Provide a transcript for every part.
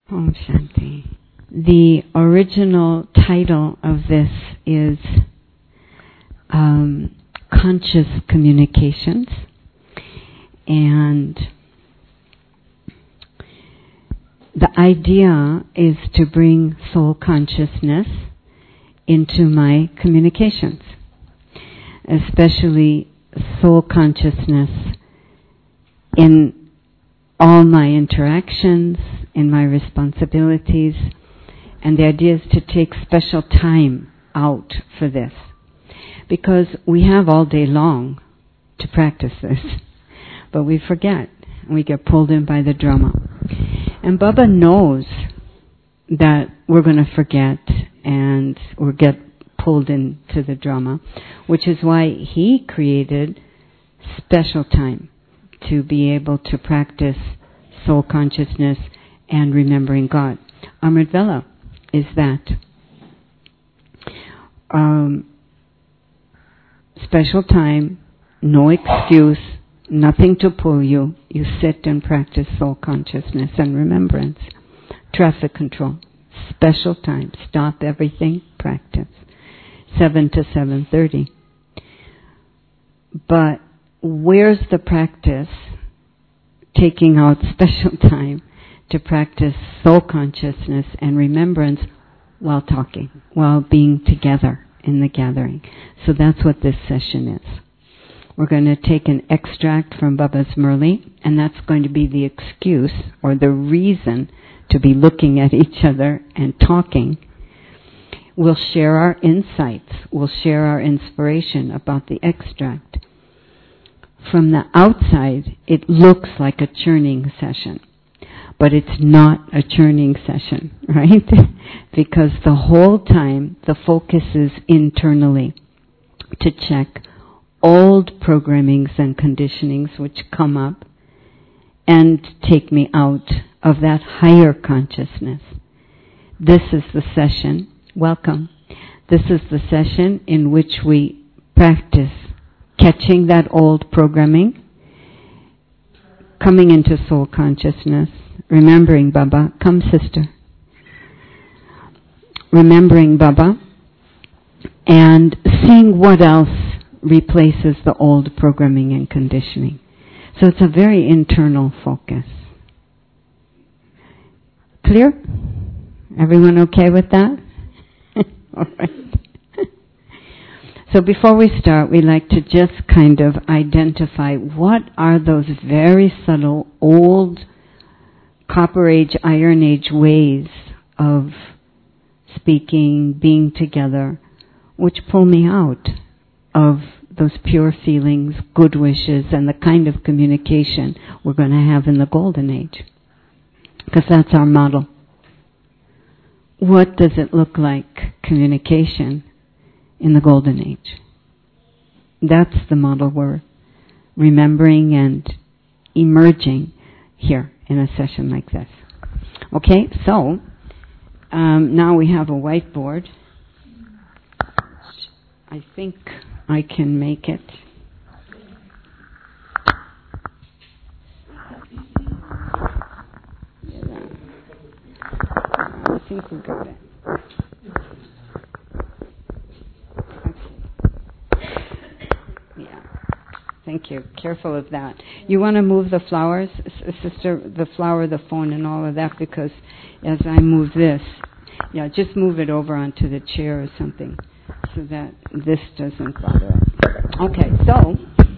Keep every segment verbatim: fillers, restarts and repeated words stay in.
Om Shanti. The original title of this is um, Conscious Communications, and the idea is to bring soul consciousness into my communications, especially soul consciousness in all my interactions, in my responsibilities, and the idea is to take special time out for this, because we have all day long to practice this, but we forget, and we get pulled in by the drama. And Baba knows that we're going to forget and or get pulled into the drama, which is why he created special time to be able to practice soul consciousness and remembering God. Amrit Vela is that. Um, special time, no excuse, nothing to pull you. You sit and practice soul consciousness and remembrance. Traffic control, special time, stop everything, practice. seven to seven thirty. But where's the practice? Taking out special time to practice soul consciousness and remembrance while talking, while being together in the gathering. So that's what this session is. We're going to take an extract from Baba's Murli, and that's going to be the excuse or the reason to be looking at each other and talking. We'll share our insights. We'll share our inspiration about the extract. From the outside, it looks like a churning session, but it's not a churning session, right? Because the whole time the focus is internally to check old programmings and conditionings which come up and take me out of that higher consciousness. This is the session, welcome, this is the session in which we practice catching that old programming, coming into soul consciousness, remembering Baba, come sister, remembering Baba, and seeing what else replaces the old programming and conditioning. So it's a very internal focus. Clear? Everyone okay with that? All right. So before we start, we like to just kind of identify what are those very subtle, old, Copper Age, Iron Age ways of speaking, being together, which pull me out of those pure feelings, good wishes, and the kind of communication we're going to have in the Golden Age. Because that's our model. What does it look like, communication, in the Golden Age? That's the model we're remembering and emerging here in a session like this. Okay, so um, now we have a whiteboard. I think I can make it. Yeah, I think we got it. Thank you. Careful of that. You want to move the flowers, sister, the flower, the phone, and all of that, because as I move this, yeah, just move it over onto the chair or something so that this doesn't bother us. Okay, so,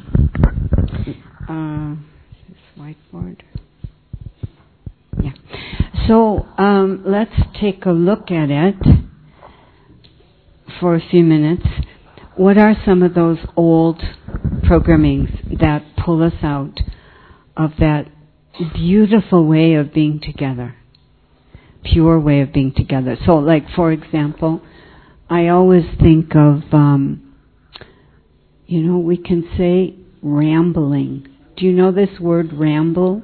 uh, this whiteboard. Yeah. So, um, let's take a look at it for a few minutes. What are some of those old programmings that pull us out of that beautiful way of being together, pure way of being together? So, like, for example, I always think of, um, you know, we can say rambling. Do you know this word, ramble?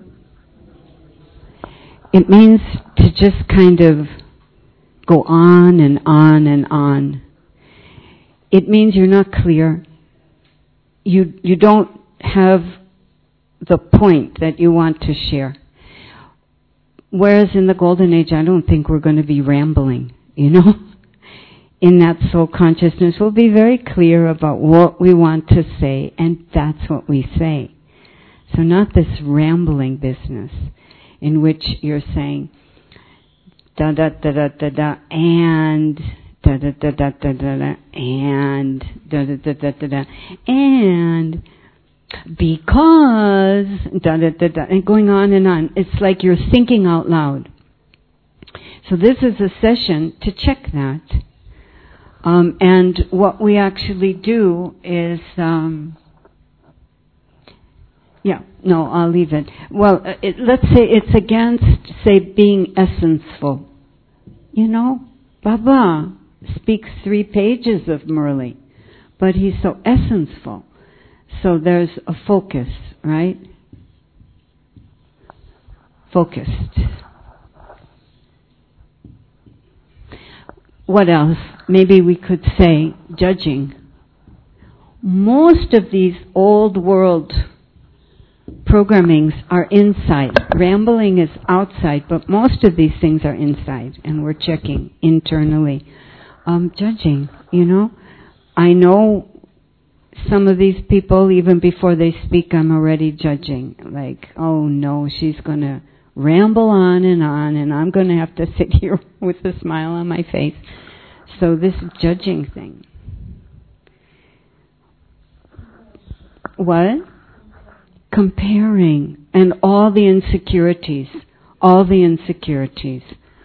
It means to just kind of go on and on and on. It means you're not clear. You you don't have the point that you want to share. Whereas in the Golden Age, I don't think we're going to be rambling, you know. In that soul consciousness, we'll be very clear about what we want to say, and that's what we say. So not this rambling business in which you're saying da da da da da da and da da da da da da da and da da da da da da and because da da da da and going on and on. It's like you're thinking out loud. So this is a session to check that. Um, and what we actually do is, um, yeah, no, I'll leave it. Well, it, let's say it's against, say, being essenceful. You know, Baba speaks three pages of Murli, but he's so essenceful. So there's a focus, right? Focused. What else? Maybe we could say judging. Most of these old world programmings are inside. Rambling is outside, but most of these things are inside, and we're checking internally. Um, judging, you know. I know some of these people, even before they speak, I'm already judging. Like, oh no, she's going to ramble on and on, and I'm going to have to sit here with a smile on my face. So this judging thing. What? Comparing. And all the insecurities. All the insecurities.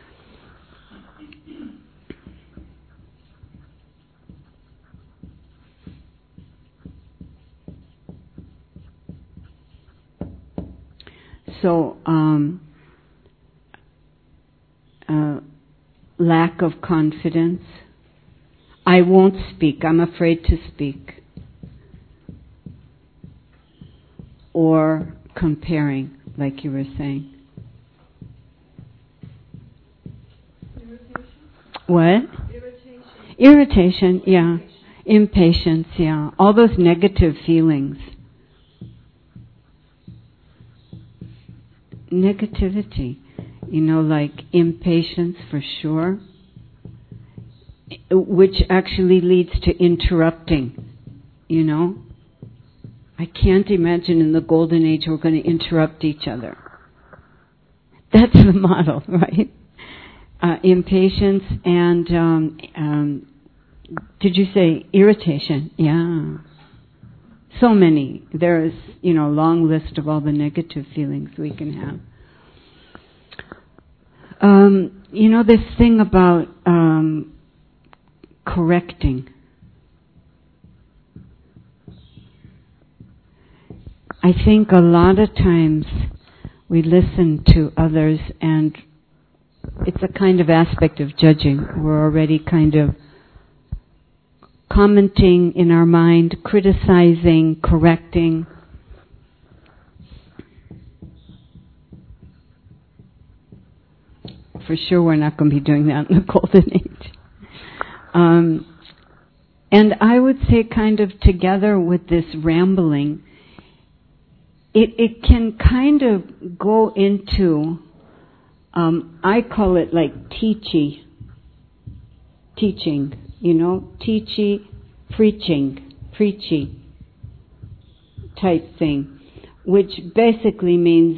So, um, uh, lack of confidence. I won't speak. I'm afraid to speak. Or comparing, like you were saying. Irritation. What? Irritation. Irritation, yeah. Impatience, yeah. All those negative feelings. Negativity, you know, like impatience for sure, which actually leads to interrupting, you know. I can't imagine in the Golden Age we're going to interrupt each other. That's the model, right? Uh, impatience and, um, um, did you say irritation? Yeah. So many. There's, you know, a long list of all the negative feelings we can have. Um, you know, this thing about um, correcting. I think a lot of times we listen to others and it's a kind of aspect of judging. We're already kind of commenting in our mind, criticizing, correcting. For sure we're not going to be doing that in the Golden Age. Um, and I would say kind of together with this rambling, it, it can kind of go into, um, I call it like teachy, teaching. You know, teachy, preaching, preachy type thing, which basically means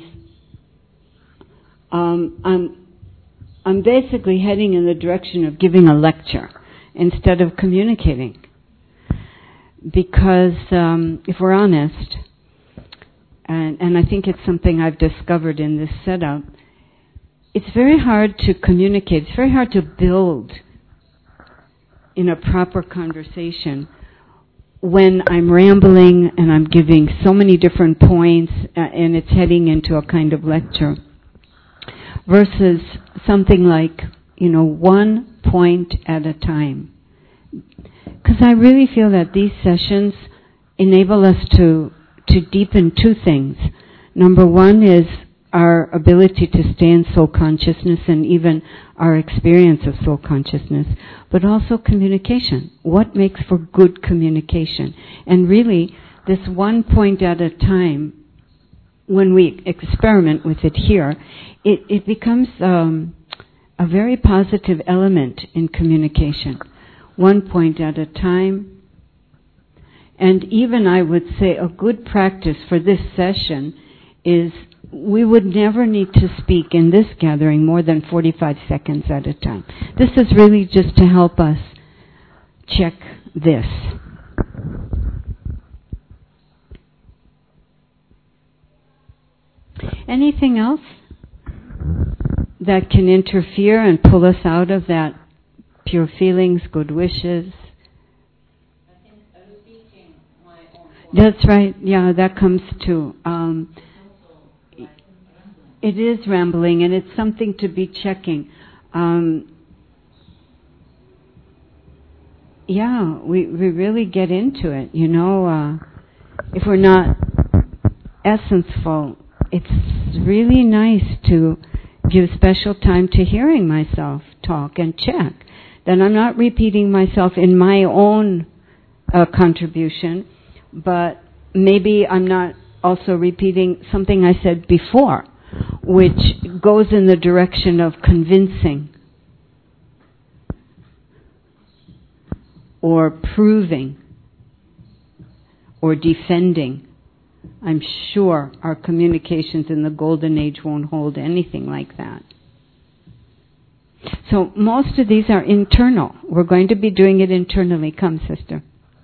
um, I'm I'm basically heading in the direction of giving a lecture instead of communicating. Because um, if we're honest, and, and I think it's something I've discovered in this setup, it's very hard to communicate. It's very hard to build in a proper conversation when I'm rambling and I'm giving so many different points uh, and it's heading into a kind of lecture versus something like, you know, one point at a time. Because I really feel that these sessions enable us to to deepen two things. Number one is our ability to stay in soul consciousness and even our experience of soul consciousness, but also communication. What makes for good communication? And really, this one point at a time when we experiment with it here, it, it becomes um, a very positive element in communication. One point at a time. And even I would say a good practice for this session is we would never need to speak in this gathering more than forty-five seconds at a time. This is really just to help us check this. Anything else that can interfere and pull us out of that pure feelings, good wishes? I think repeating my own. That's right. Yeah, that comes too. Um, it is rambling, and it's something to be checking. Um, yeah, we we really get into it. You know, uh, if we're not essenceful, it's really nice to give special time to hearing myself talk and check that I'm not repeating myself in my own uh, contribution, but maybe I'm not also repeating something I said before, which goes in the direction of convincing or proving or defending. I'm sure our communications in the golden age won't hold anything like that. So most of these are internal. We're going to be doing it internally. Come, sister.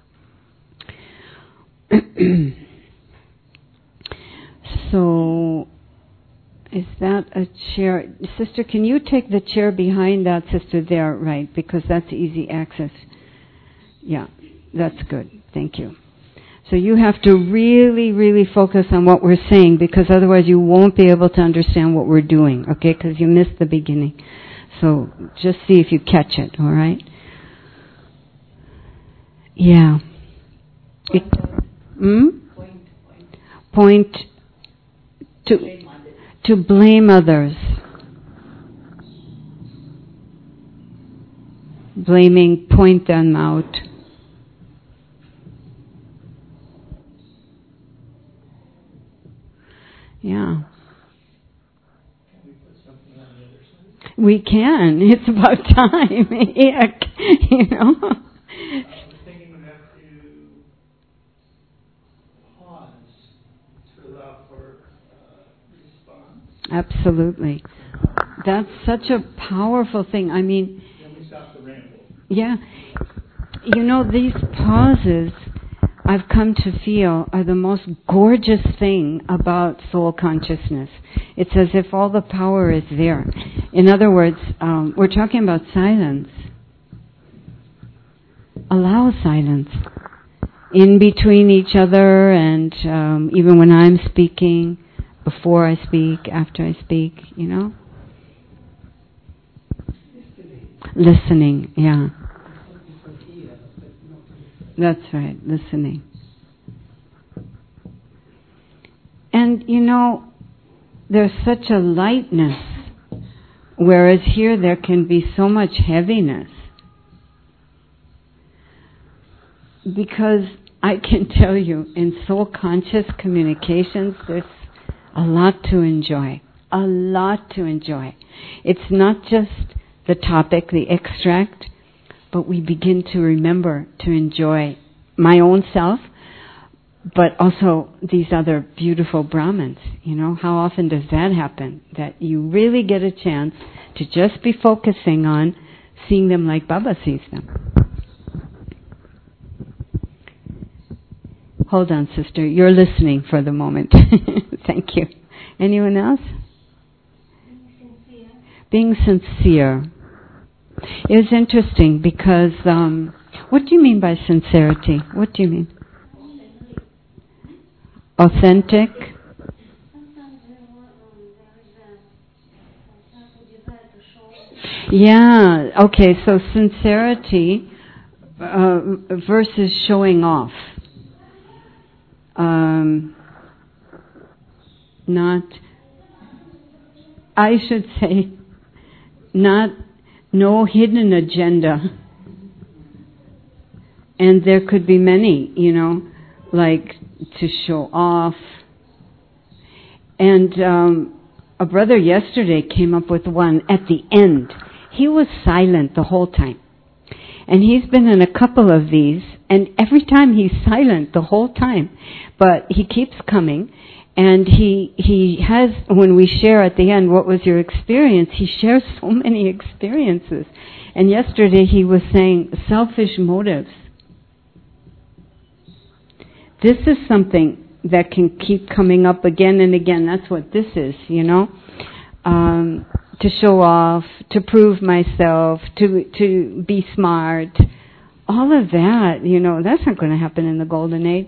So, is that a chair? Sister, can you take the chair behind that sister there, right? Because that's easy access. Yeah, that's good. Thank you. So you have to really, really focus on what we're saying, because otherwise you won't be able to understand what we're doing, okay? Because you missed the beginning. So just see if you catch it, all right? Yeah. It, hmm? Point, point. Point to, to blame others. Blaming, point them out. Yeah. Can we put something on the other side? We can. It's about time. Heck, you know. I was thinking we have to pause to allow for uh, response. Absolutely. That's such a powerful thing. I mean, Then we stop the ramble. yeah. You know, these pauses I've come to feel are the most gorgeous thing about soul consciousness. It's as if all the power is there. In other words, um, we're talking about silence. Allow silence in between each other, and um, even when I'm speaking, before I speak, after I speak, you know? Listening, yeah. That's right, listening. And, you know, there's such a lightness, whereas here there can be so much heaviness. Because I can tell you, in soul-conscious communications, there's a lot to enjoy. A lot to enjoy. It's not just the topic, the extract, but we begin to remember to enjoy my own self, but also these other beautiful Brahmins. You know, how often does that happen? That you really get a chance to just be focusing on seeing them like Baba sees them. Hold on, sister. You're listening for the moment. Thank you. Anyone else? Being sincere. Being sincere. It was interesting because, um, what do you mean by sincerity? What do you mean? Authentic? Sometimes there were, um, there is a certain desire to show. Yeah, okay, so sincerity uh, versus showing off. Um, not, I should say, not, no hidden agenda. And there could be many, you know, like to show off. And um, a brother yesterday came up with one at the end. He was silent the whole time. And he's been in a couple of these, and every time he's silent the whole time. But he keeps coming, and he he has, when we share at the end, what was your experience, he shares so many experiences. And yesterday he was saying, selfish motives. This is something that can keep coming up again and again. That's what this is, you know. Um, to show off, to prove myself, to to be smart. All of that, you know, that's not going to happen in the golden age.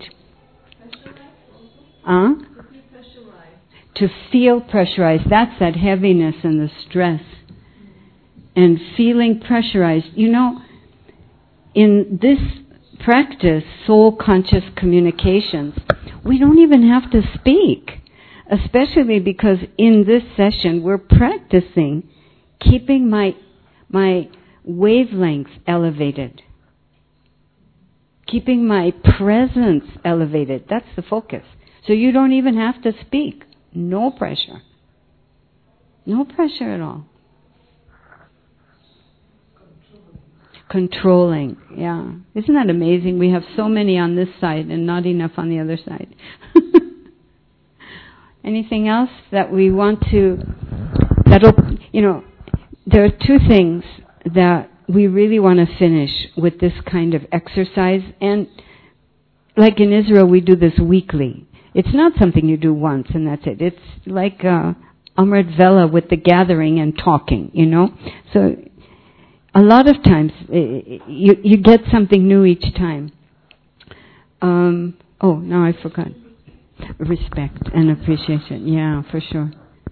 Huh? To feel pressurized. That's that heaviness and the stress. And feeling pressurized. You know, in this practice, soul conscious communications, we don't even have to speak. Especially because in this session we're practicing keeping my my wavelength elevated. Keeping my presence elevated. That's the focus. So you don't even have to speak. No pressure. No pressure at all. Controlling. Yeah. Isn't that amazing? We have so many on this side and not enough on the other side. Anything else that we want to, that'll, you know, there are two things that we really want to finish with this kind of exercise. And like in Israel, we do this weekly. It's not something you do once and that's it. It's like uh, Amrit Vela with the gathering and talking, you know. So a lot of times you, you get something new each time. Um, oh, now I forgot. Respect and appreciation. Yeah, for sure.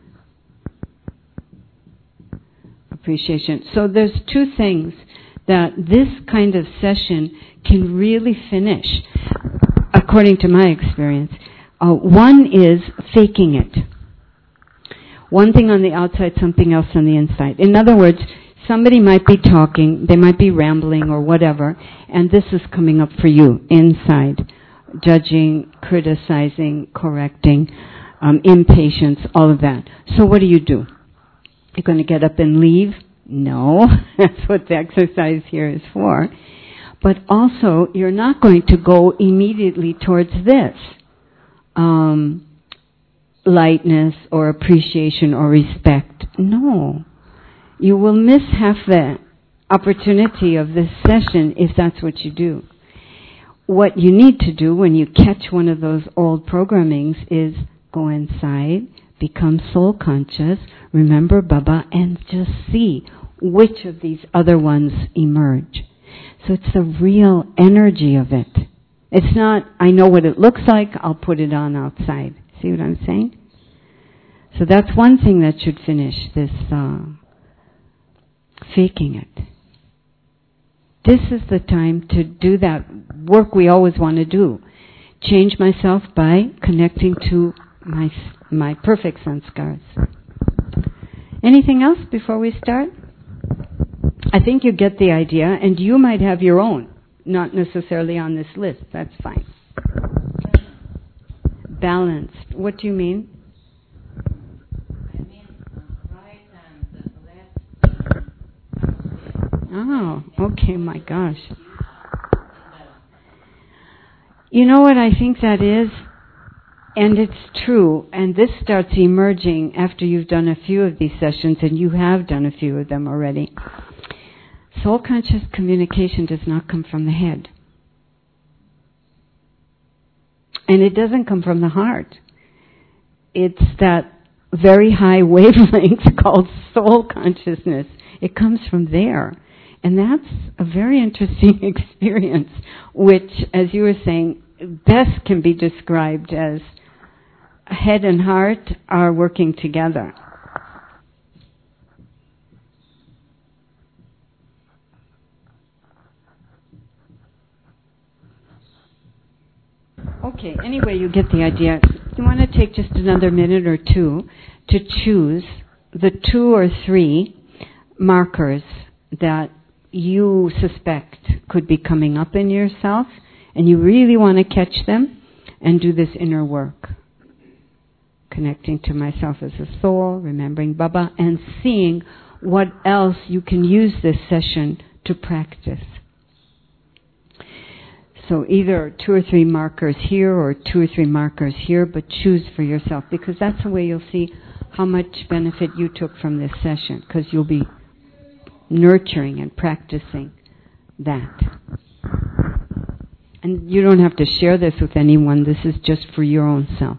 Appreciation. So there's two things that this kind of session can really finish, according to my experience. Uh, one is faking it. One thing on the outside, something else on the inside. In other words, somebody might be talking, they might be rambling or whatever, and this is coming up for you inside. Judging, criticizing, correcting, um, impatience, all of that. So what do you do? You're going to get up and leave? No, that's what the exercise here is for. But also, you're not going to go immediately towards this. Um, lightness or appreciation or respect. No. You will miss half the opportunity of this session if that's what you do. What you need to do when you catch one of those old programmings is go inside, become soul conscious, remember Baba, and just see which of these other ones emerge. So it's the real energy of it. It's not, I know what it looks like, I'll put it on outside. See what I'm saying? So that's one thing that should finish this uh, faking it. This is the time to do that work we always want to do. Change myself by connecting to my my perfect sanskars. Anything else before we start? I think you get the idea, and you might have your own, not necessarily on this list. That's fine. Balanced. What do you mean? I mean right and left. Oh, okay, my gosh. You know what I think that is? And it's true, and this starts emerging after you've done a few of these sessions, and you have done a few of them already. Soul conscious communication does not come from the head. And it doesn't come from the heart. It's that very high wavelength called soul consciousness. It comes from there. And that's a very interesting experience, which, as you were saying, best can be described as head and heart are working together. Okay, anyway, you get the idea. You want to take just another minute or two to choose the two or three markers that you suspect could be coming up in yourself, and you really want to catch them and do this inner work. connecting to myself as a soul, remembering Baba, and seeing what else you can use this session to practice. So either two or three markers here or two or three markers here, but choose for yourself, because that's the way you'll see how much benefit you took from this session, because you'll be nurturing and practicing that. And you don't have to share this with anyone. This is just for your own self.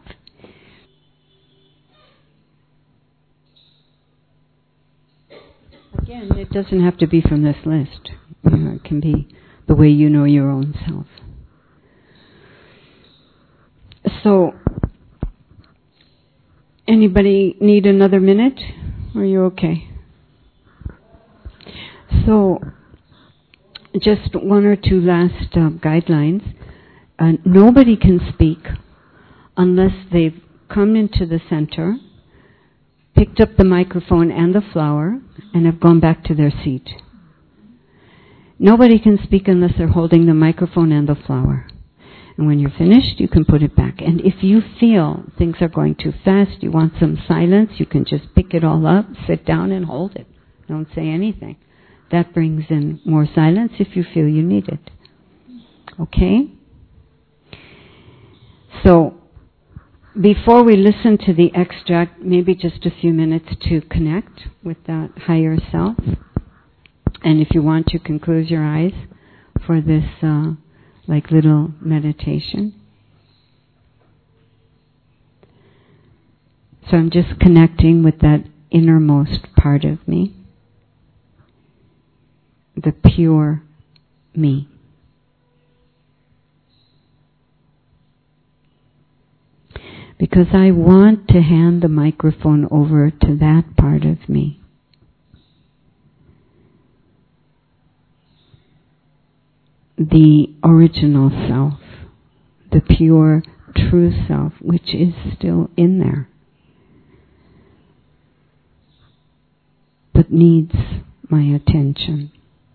Again, it doesn't have to be from this list. You know, it can be the way you know your own self. So, anybody need another minute? Or are you okay? So, just one or two last uh, guidelines. Uh, nobody can speak unless they've come into the center, picked up the microphone and the flower, and have gone back to their seat. Nobody can speak unless they're holding the microphone and the flower. And when you're finished, you can put it back. And if you feel things are going too fast, you want some silence, you can just pick it all up, sit down and hold it. Don't say anything. That brings in more silence if you feel you need it. Okay? So, before we listen to the extract, maybe just a few minutes to connect with that higher self. And if you want, you can close your eyes for this uh, like little meditation. So I'm just connecting with that innermost part of me, the pure me. Because I want to hand the microphone over to that part of me. The original self, the pure, true self, which is still in there, but needs my attention.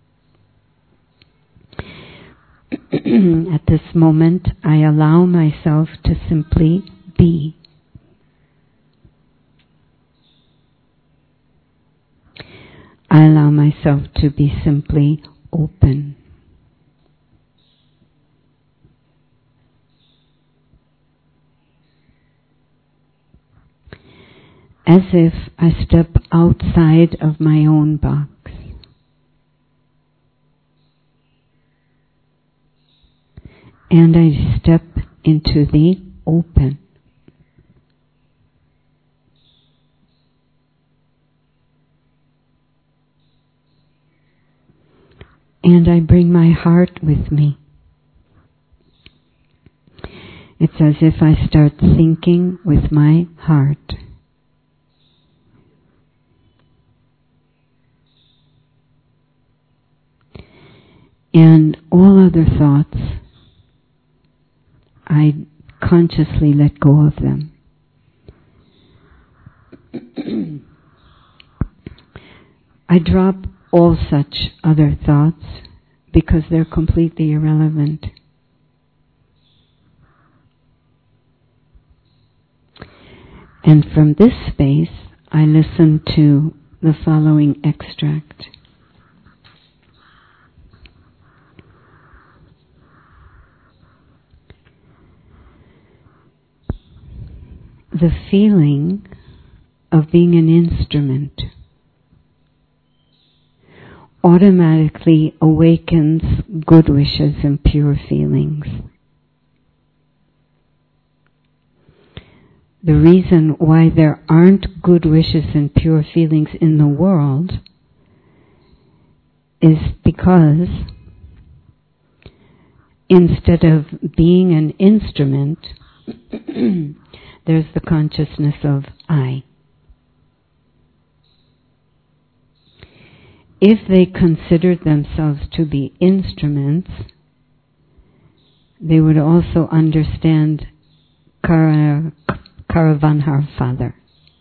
At this moment, I allow myself to simply be. I allow myself to be simply open. As if I step outside of my own box. And I step into the open. And I bring my heart with me. It's as if I start thinking with my heart. And all other thoughts, I consciously let go of them. I drop all such other thoughts because they're completely irrelevant. And from this space, I listen to the following extract. The feeling of being an instrument automatically awakens good wishes and pure feelings. The reason why there aren't good wishes and pure feelings in the world is because instead of being an instrument, there's the consciousness of I. If they considered themselves to be instruments, they would also understand Kara, Karavanhar father.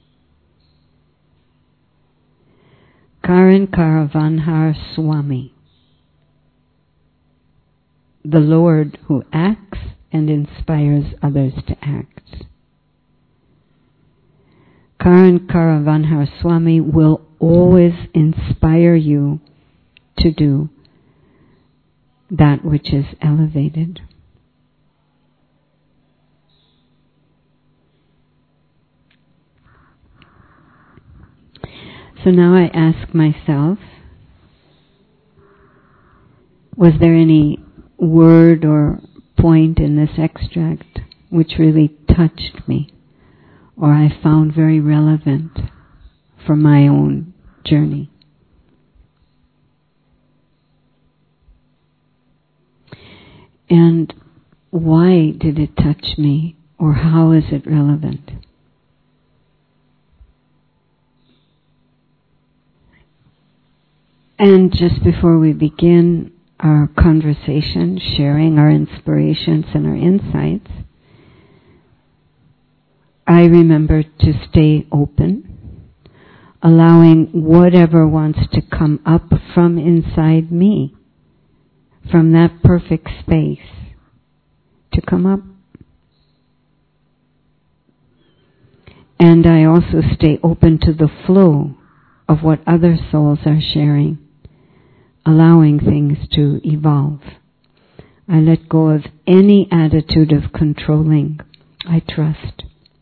Karan Karavanhar Swami, the Lord who acts and inspires others to act. Karan Karavanhar Swami will always inspire you to do that which is elevated. So now I ask myself, was there any word or point in this extract which really touched me, or I found very relevant for my own journey? And why did it touch me, or how is it relevant? And just before we begin our conversation, sharing our inspirations and our insights, I remember to stay open, allowing whatever wants to come up from inside me, from that perfect space, to come up. And I also stay open to the flow of what other souls are sharing, allowing things to evolve. I let go of any attitude of controlling. I trust.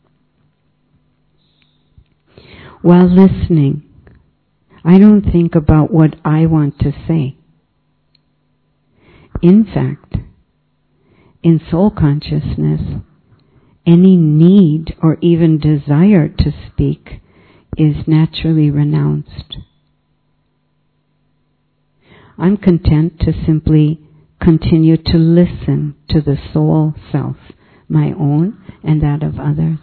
While listening, I don't think about what I want to say. In fact, in soul consciousness, any need or even desire to speak is naturally renounced. I'm content to simply continue to listen to the soul self, my own and that of others.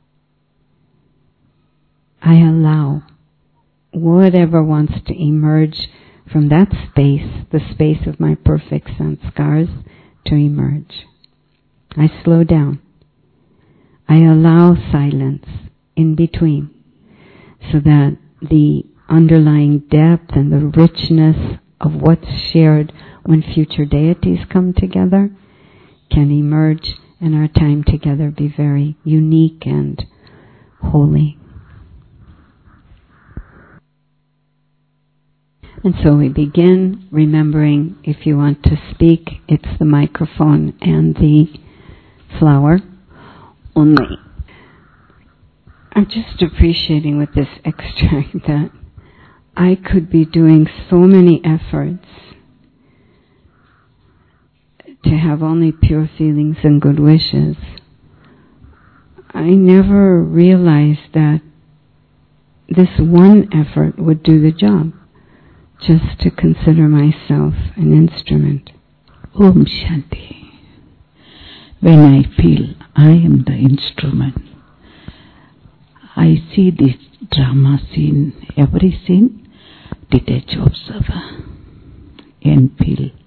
I allow whatever wants to emerge from that space, the space of my perfect sanskars, to emerge. I slow down. I allow silence in between so that the underlying depth and the richness of what's shared when future deities come together can emerge and our time together be very unique and holy. And so we begin, remembering if you want to speak, it's the microphone and the flower only. I'm just appreciating with this extract that I could be doing so many efforts to have only pure feelings and good wishes. I never realized that this one effort would do the job, just to consider myself an instrument. Om Shanti. When I feel I am the instrument, I see this drama scene, every scene, detach observer, and feel